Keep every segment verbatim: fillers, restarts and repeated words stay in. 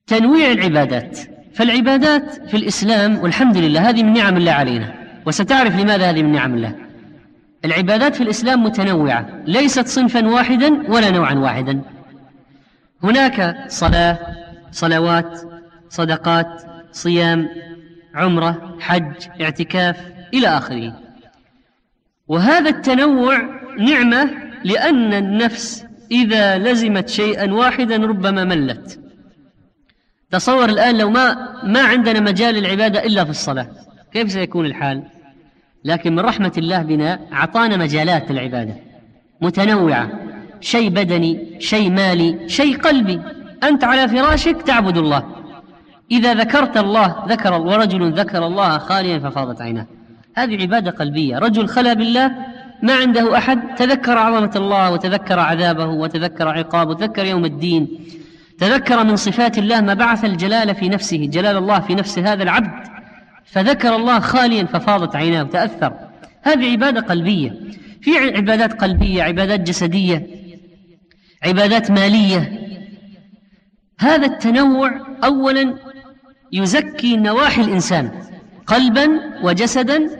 تنويع العبادات. فالعبادات في الإسلام والحمد لله هذه من نعم الله علينا، وستعرف لماذا هذه من نعم الله. العبادات في الإسلام متنوعة، ليست صنفا واحدا ولا نوعا واحدا. هناك صلاة، صلوات، صدقات، صيام، عمرة، حج، اعتكاف إلى آخره. وهذا التنوع نعمة، لأن النفس إذا لزمت شيئا واحدا ربما ملت. تصور الآن لو ما ما عندنا مجال العبادة إلا في الصلاة، كيف سيكون الحال؟ لكن من رحمة الله بنا أعطانا مجالات العبادة متنوعة، شيء بدني، شيء مالي، شيء قلبي. أنت على فراشك تعبد الله، إذا ذكرت الله ذكر، ورجل ذكر الله خاليا ففاضت عيناه، هذه عبادة قلبية. رجل خلا بالله ما عنده أحد، تذكر عظمة الله وتذكر عذابه وتذكر عقابه وتذكر يوم الدين، تذكر من صفات الله ما بعث الجلال في نفسه، جلال الله في نفس هذا العبد، فذكر الله خاليا ففاضت عيناه وتأثر. هذه عبادة قلبية. في عبادات قلبية، عبادات جسدية، عبادات مالية. هذا التنوع أولا يزكي نواحي الإنسان قلبا وجسدا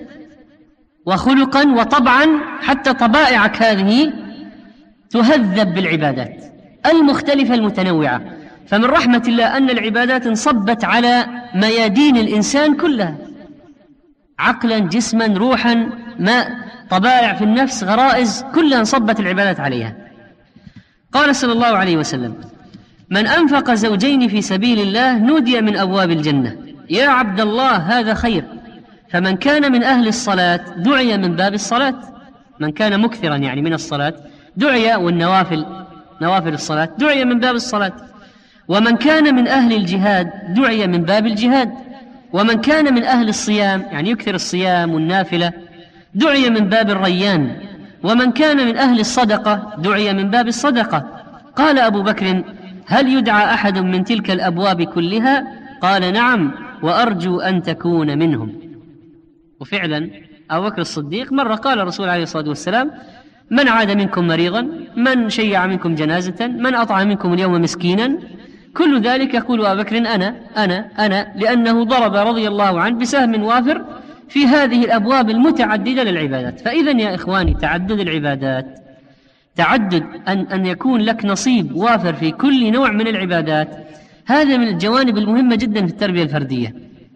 وخلقا وطبعا، حتى طبائعك هذه تهذب بالعبادات المختلفة المتنوعة. فمن رحمة الله أن العبادات انصبت على ميادين الإنسان كلها، عقلا، جسما، روحا، ما طبائع في النفس، غرائز، كلها انصبت العبادات عليها. قال صلى الله عليه وسلم: من أنفق زوجين في سبيل الله نودي من أبواب الجنة يا عبد الله هذا خير. فمن كان من أهل الصلاة دعي من باب الصلاة، من كان مكثرا يعني من الصلاة دعي، والنوافل نوافل الصلاة دعي من باب الصلاة. ومن كان من أهل الجهاد دعي من باب الجهاد. ومن كان من أهل الصيام يعني يكثر الصيام والنافلة دعي من باب الريان. ومن كان من أهل الصدقة دعي من باب الصدقة. قال أبو بكر: هل يدعى أحد من تلك الأبواب كلها؟ قال: نعم، وأرجو أن تكون منهم. وفعلا أبو بكر الصديق مرة قال الرسول عليه الصلاة والسلام: من عاد منكم مريضا، من شيع منكم جنازة، من أطعم منكم اليوم مسكينا، كل ذلك يقول أبو بكر: أنا أنا أنا لأنه ضرب رضي الله عنه بسهم وافر في هذه الأبواب المتعددة للعبادات. فإذا يا إخواني تعدد العبادات، تعدد أن, أن يكون لك نصيب وافر في كل نوع من العبادات، هذا من الجوانب المهمة جدا في التربية الفردية.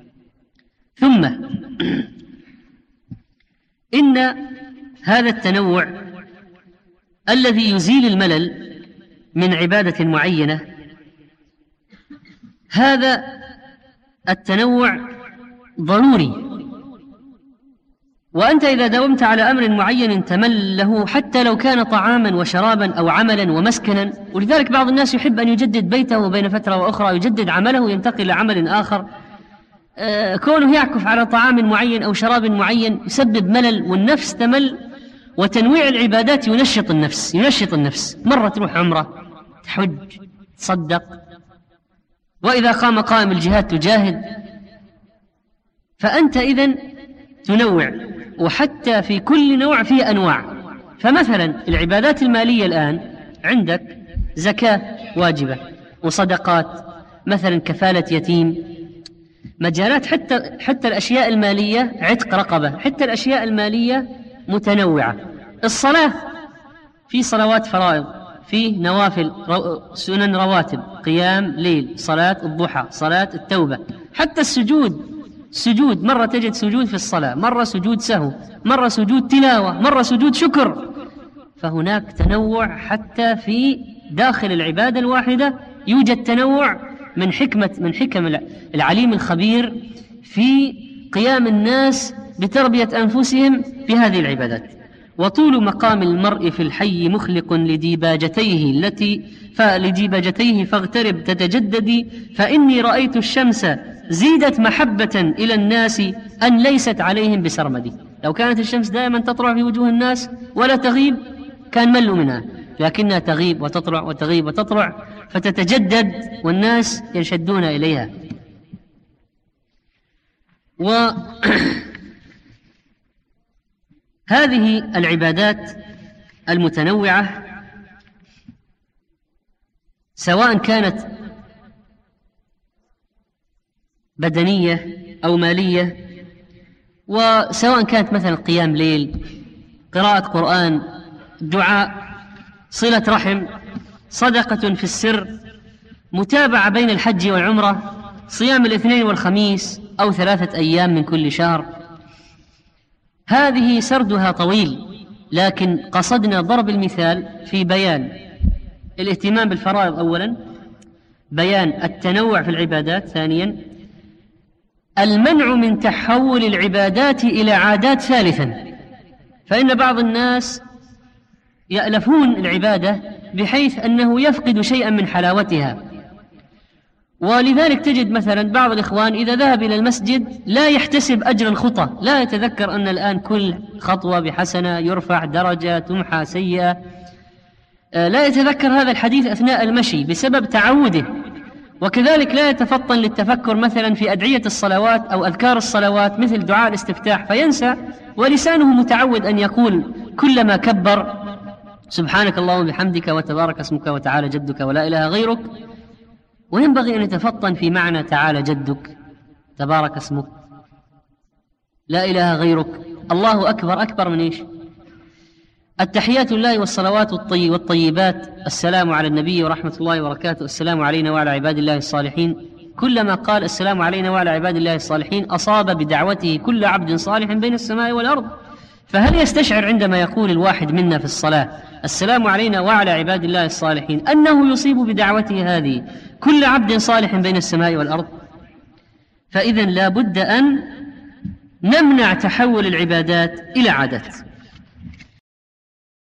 ثم إن هذا التنوع الذي يزيل الملل من عبادة معينة، هذا التنوع ضروري. وأنت إذا داومت على أمر معين تمل له، حتى لو كان طعاما وشرابا أو عملا ومسكنا. ولذلك بعض الناس يحب أن يجدد بيته وبين فترة وأخرى يجدد عمله وينتقل لعمل آخر. آه كونه يعكف على طعام معين أو شراب معين يسبب ملل، والنفس تمل. وتنويع العبادات ينشط النفس، ينشط النفس. مرة تروح عمرة، تحج، تصدق، وإذا قام قائم الجهاد تجاهد. فأنت إذن تنوع، وحتى في كل نوع فيه أنواع. فمثلا العبادات المالية الآن عندك زكاة واجبة وصدقات، مثلا كفالة يتيم، مجالات. حتى حتى الأشياء المالية، عتق رقبة، حتى الأشياء المالية متنوعة. الصلاة في صلوات فرائض، في نوافل، سنن رواتب، قيام ليل، صلاة الضحى، صلاة التوبة، حتى السجود. سجود مرة تجد سجود في الصلاة، مرة سجود سهو، مرة سجود تلاوة، مرة سجود شكر. فهناك تنوع حتى في داخل العبادة الواحدة، يوجد تنوع من حكمة من حكم العليم الخبير في قيام الناس بتربية أنفسهم في هذه العبادات. وطول مقام المرء في الحي مخلق لديباجتيه التي فلديباجتيه فاغترب تتجددي، فإني رأيت الشمس زيدت محبة إلى الناس أن ليست عليهم بسرمدي. لو كانت الشمس دائما تطلع في وجوه الناس ولا تغيب كان ملوا منها، لكنها تغيب وتطلع وتغيب وتطلع فتتجدد والناس ينشدون إليها. وهذه العبادات المتنوعة سواء كانت بدنية أو مالية، وسواء كانت مثلا قيام ليل، قراءة قرآن، دعاء، صلة رحم، صدقة في السر، متابعة بين الحج والعمرة، صيام الاثنين والخميس أو ثلاثة أيام من كل شهر. هذه سردها طويل، لكن قصدنا ضرب المثال في بيان الاهتمام بالفرائض أولا، بيان التنوع في العبادات ثانيا، المنع من تحول العبادات إلى عادات ثالثا. فإن بعض الناس يألفون العبادة بحيث أنه يفقد شيئا من حلاوتها، ولذلك تجد مثلا بعض الإخوان إذا ذهب إلى المسجد لا يحتسب أجر الخطى، لا يتذكر أن الآن كل خطوة بحسنة، يرفع درجة، تمحى سيئة، لا يتذكر هذا الحديث أثناء المشي بسبب تعوده. وكذلك لا يتفطن للتفكر مثلا في أدعية الصلوات أو أذكار الصلوات مثل دعاء الاستفتاح فينسى، ولسانه متعود أن يقول كلما كبر سبحانك اللهم بحمدك وتبارك اسمك وتعالى جدك ولا إله غيرك. وينبغي أن يتفطن في معنى تعالى جدك، تبارك اسمك، لا إله غيرك، الله أكبر. أكبر من إيش؟ التحيات لله والصلوات والطيبات، السلام على النبي ورحمة الله وبركاته، السلام علينا وعلى عباد الله الصالحين. كلما قال السلام علينا وعلى عباد الله الصالحين أصاب بدعوته كل عبد صالح بين السماء والأرض. فهل يستشعر عندما يقول الواحد منا في الصلاة السلام علينا وعلى عباد الله الصالحين أنه يصيب بدعوته هذه كل عبد صالح بين السماء والأرض؟ فإذن لا بد أن نمنع تحول العبادات إلى عادات.